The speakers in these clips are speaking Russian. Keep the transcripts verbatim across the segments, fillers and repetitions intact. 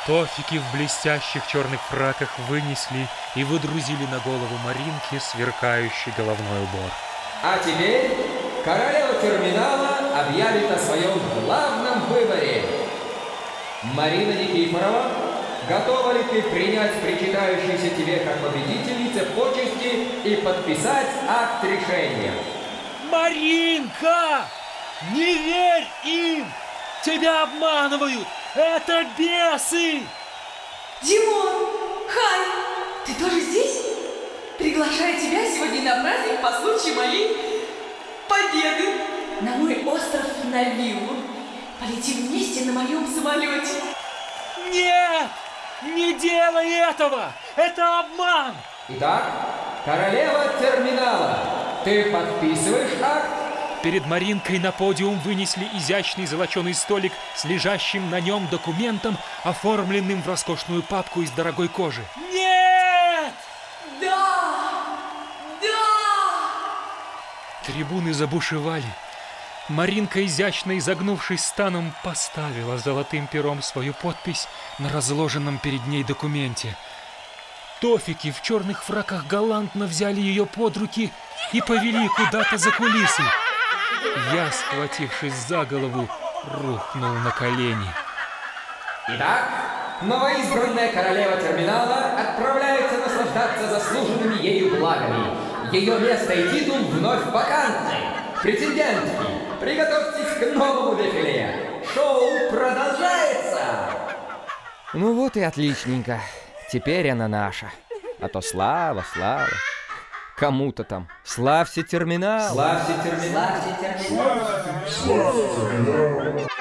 Тофики в блестящих черных фраках вынесли и выдрузили на голову Маринки сверкающий головной убор. А теперь королева терминала объявит о своем главном выборе. Марина Никифорова, готова ли ты принять причитающиеся тебе как победительнице почести и подписать акт решения? Маринка! Не верь им! Тебя обманывают! Это бесы! Димон! Хай! Ты тоже здесь? Приглашаю тебя сегодня на праздник по случаю моей победы на мой остров, на виллу. Полетим вместе на моем самолете. Нет! Не делай этого! Это обман! Итак, королева терминала, ты подписываешь акт? Перед Маринкой на подиум вынесли изящный золоченый столик с лежащим на нем документом, оформленным в роскошную папку из дорогой кожи. Нет! Да! Да! Трибуны забушевали. Маринка, изящно изогнувшись станом, поставила золотым пером свою подпись на разложенном перед ней документе. Тофики в черных фраках галантно взяли ее под руки и повели куда-то за кулисы. Я, схватившись за голову, рухнул на колени. Итак, новоизбранная королева терминала отправляется наслаждаться заслуженными ею благами. Ее место и титул вновь вакантны. Претендентки, приготовьтесь к новому дефиле. Шоу продолжается. Ну вот и отличненько. Теперь она наша. А то слава, слава. Кому-то там. Славься терминал. Славься терминал. Славься терминал. Славься терминал.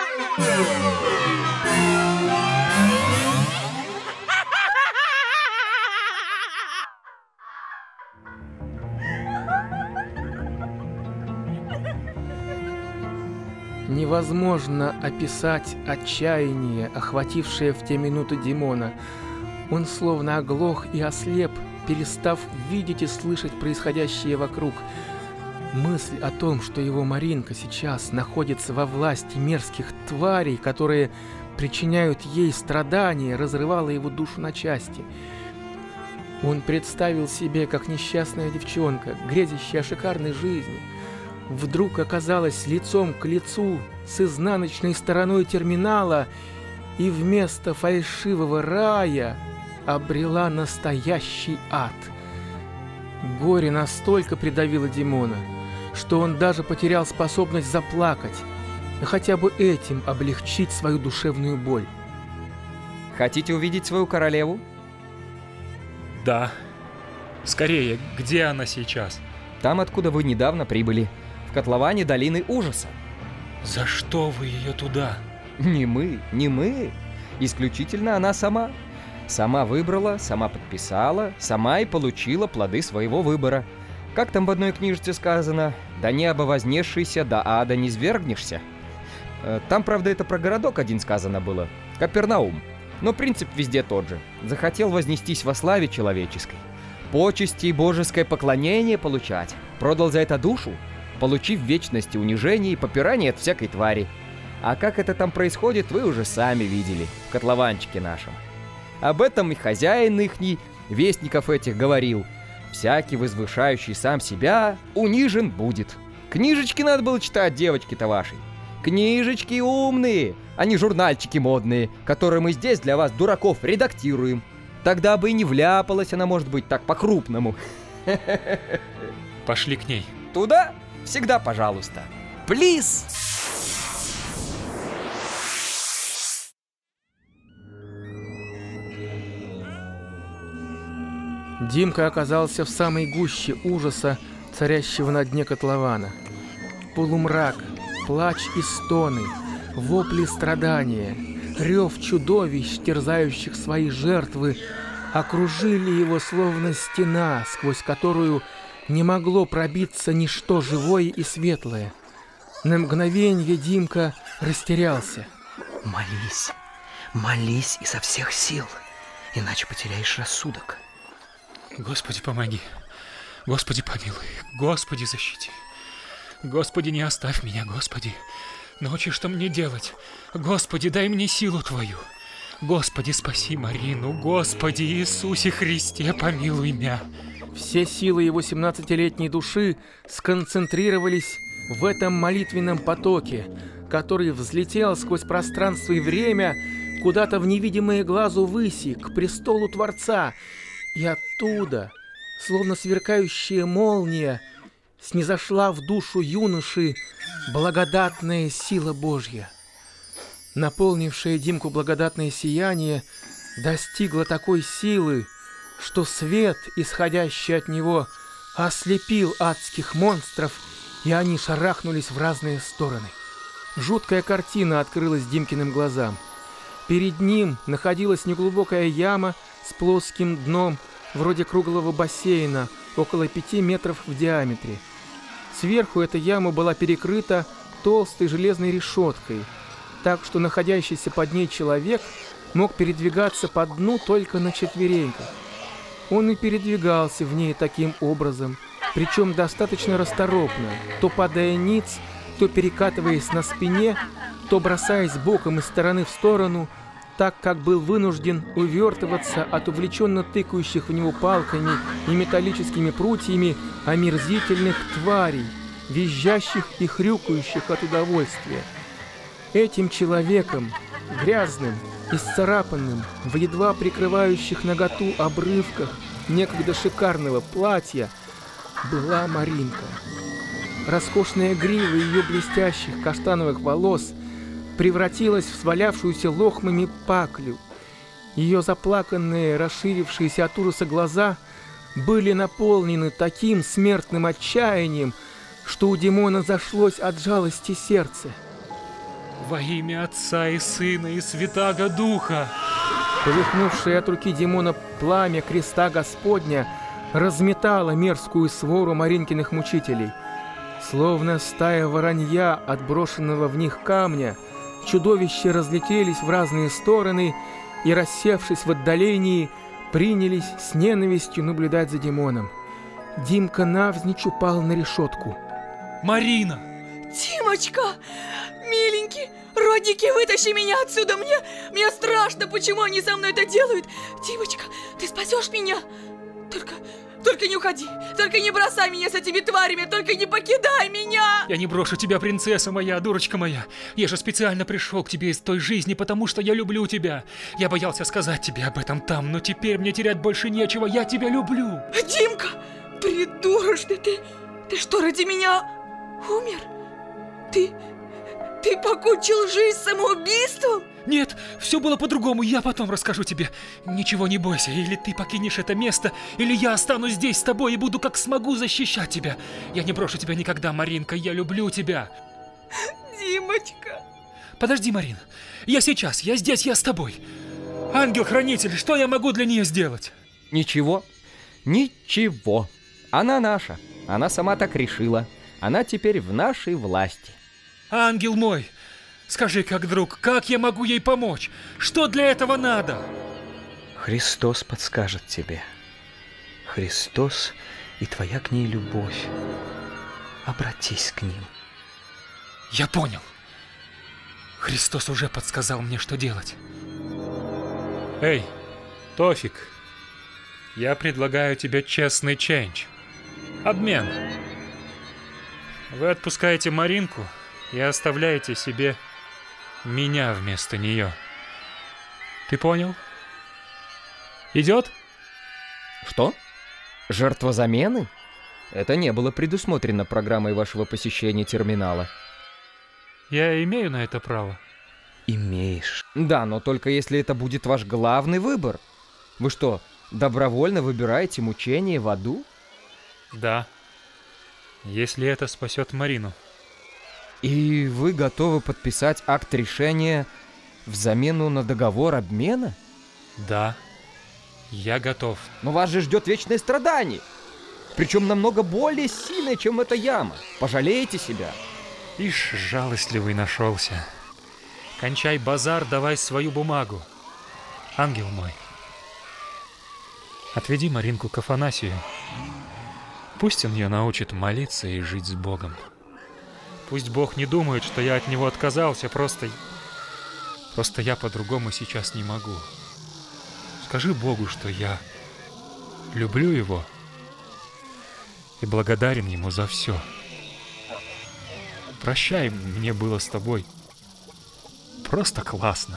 Невозможно описать отчаяние, охватившее в те минуты Димона. Он словно оглох и ослеп, перестав видеть и слышать происходящее вокруг. Мысль о том, что его Маринка сейчас находится во власти мерзких тварей, которые причиняют ей страдания, разрывала его душу на части. Он представил себе, как несчастная девчонка, грезящая о шикарной жизни, вдруг оказалась лицом к лицу с изнаночной стороной терминала и вместо фальшивого рая обрела настоящий ад. Горе настолько придавило Димона, что он даже потерял способность заплакать и хотя бы этим облегчить свою душевную боль. Хотите увидеть свою королеву? Да. Скорее, где она сейчас? Там, откуда вы недавно прибыли. В котловане долины ужаса. За что вы ее туда? Не мы, не мы. Исключительно она сама. Сама выбрала, сама подписала, сама и получила плоды своего выбора. Как там в одной книжке сказано? «До неба вознесшийся, до ада не свергнешься». Там, правда, это про городок один сказано было. Капернаум. Но принцип везде тот же. Захотел вознестись во славе человеческой. Почести и божеское поклонение получать. Продал за это душу, получив в вечности унижение и попирание от всякой твари. А как это там происходит, вы уже сами видели в котлованчике нашем. Об этом и хозяин ихний, вестников этих, говорил. Всякий, возвышающий сам себя, унижен будет. Книжечки надо было читать, девочки-то вашей. Книжечки умные, а не журнальчики модные, которые мы здесь для вас, дураков, редактируем. Тогда бы и не вляпалась она, может быть, так по-крупному. Пошли к ней. Туда? Всегда пожалуйста. Плиз! Димка оказался в самой гуще ужаса, царящего на дне котлована. Полумрак, плач и стоны, вопли страдания, рев чудовищ, терзающих свои жертвы, окружили его словно стена, сквозь которую не могло пробиться ничто живое и светлое. На мгновенье Димка растерялся. Молись, молись изо всех сил, иначе потеряешь рассудок. Господи, помоги. Господи, помилуй. Господи, защити. Господи, не оставь меня, Господи. Научи, что мне делать. Господи, дай мне силу Твою. Господи, спаси Марину, Господи Иисусе Христе, помилуй мя. Все силы его семнадцатилетней души сконцентрировались в этом молитвенном потоке, который взлетел сквозь пространство и время куда-то в невидимые глазу выси, к престолу Творца, и оттуда, словно сверкающая молния, снизошла в душу юноши благодатная сила Божья. Наполнившее Димку благодатное сияние достигло такой силы, что свет, исходящий от него, ослепил адских монстров, и они шарахнулись в разные стороны. Жуткая картина открылась Димкиным глазам. Перед ним находилась неглубокая яма с плоским дном, вроде круглого бассейна, около пяти метров в диаметре. Сверху эта яма была перекрыта толстой железной решеткой, так что находящийся под ней человек мог передвигаться по дну только на четвереньках. Он и передвигался в ней таким образом, причем достаточно расторопно, то падая ниц, то перекатываясь на спине, то бросаясь боком из стороны в сторону, так как был вынужден увертываться от увлеченно тыкающих в него палками и металлическими прутьями омерзительных тварей, визжащих и хрюкающих от удовольствия. Этим человеком, грязным, исцарапанным, в едва прикрывающих наготу обрывках некогда шикарного платья, была Маринка. Роскошная грива ее блестящих каштановых волос превратилась в свалявшуюся лохмами паклю. Ее заплаканные, расширившиеся от ужаса глаза были наполнены таким смертным отчаянием, что у Димона зашлось от жалости сердце. Во имя Отца и Сына и Святаго Духа! Полыхнувшее от руки Димона пламя креста Господня разметало мерзкую свору Маринкиных мучителей. Словно стая воронья от брошенного в них камня, чудовища разлетелись в разные стороны и, рассевшись в отдалении, принялись с ненавистью наблюдать за Димоном. Димка навзничь упал на решетку. Марина! Димочка! Миленький, родники, вытащи меня отсюда! Мне, мне страшно, почему они со мной это делают! Димочка, ты спасешь меня? Только, только не уходи! Только не бросай меня с этими тварями! Только не покидай меня! Я не брошу тебя, принцесса моя, дурочка моя! Я же специально пришел к тебе из той жизни, потому что я люблю тебя! Я боялся сказать тебе об этом там, но теперь мне терять больше нечего, я тебя люблю! Димка! Придурочный ты! Ты что, ради меня умер? Ты... Ты покончил жизнь самоубийством? Нет, все было по-другому, я потом расскажу тебе. Ничего не бойся, или ты покинешь это место, или я останусь здесь с тобой и буду как смогу защищать тебя. Я не брошу тебя никогда, Маринка, я люблю тебя. Димочка. Подожди, Марин, я сейчас, я здесь, я с тобой. Ангел-хранитель, что я могу для нее сделать? Ничего, ничего. Она наша, она сама так решила. Она теперь в нашей власти. Ангел мой, скажи как друг, как я могу ей помочь? Что для этого надо? Христос подскажет тебе. Христос и твоя к ней любовь. Обратись к ним. Я понял. Христос уже подсказал мне, что делать. Эй, Тофик, я предлагаю тебе честный чендж. Обмен. Вы отпускаете Маринку и оставляете себе меня вместо нее. Ты понял? Идет? Что? Жертва замены? Это не было предусмотрено программой вашего посещения терминала. Я имею на это право? Имеешь. Да, но только если это будет ваш главный выбор. Вы что, добровольно выбираете мучение в аду? Да. Если это спасет Марину. И вы готовы подписать акт решения в замену на договор обмена? Да, я готов. Но вас же ждет вечное страдание. Причем намного более сильное, чем эта яма. Пожалеете себя. Ишь, жалостливый нашелся. Кончай базар, давай свою бумагу. Ангел мой, отведи Маринку к Афанасию. Пусть он ее научит молиться и жить с Богом. Пусть Бог не думает, что я от него отказался, просто... Просто я по-другому сейчас не могу. Скажи Богу, что я люблю его и благодарен ему за все. Прощай, мне было с тобой просто классно.